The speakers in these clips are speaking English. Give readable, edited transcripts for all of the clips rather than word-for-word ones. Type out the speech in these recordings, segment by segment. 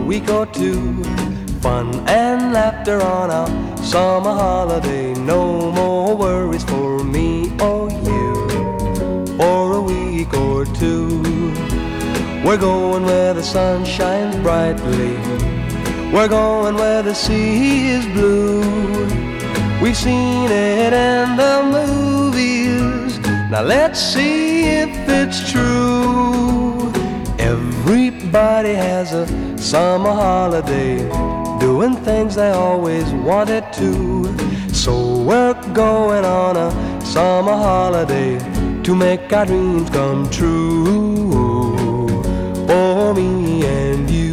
week or two. Fun and laughter on our summer holiday. No more worries for me or you for a week or two. We're going where the sun shines brightly. We're going where the sea is blue. We've seen it in the movies. Now let's see if it's true. Everybody has a summer holiday, doing things they always wanted to. So we're going on a summer holiday to make our dreams come true for me and you.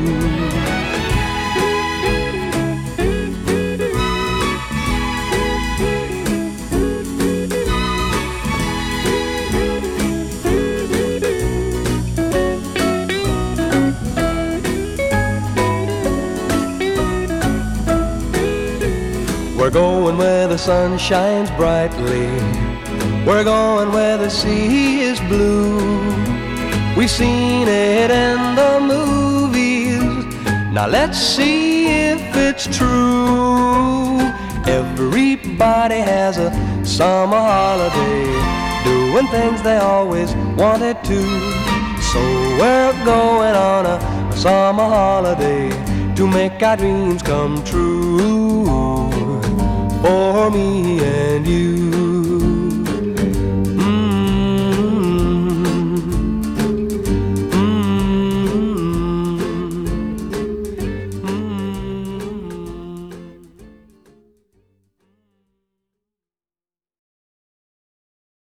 We're going where the sun shines brightly. We're going where the sea is blue. We've seen it in the movies. Now let's see if it's true. Everybody has a summer holiday, doing things they always wanted to. So we're going on a summer holiday to make our dreams come true for me and you.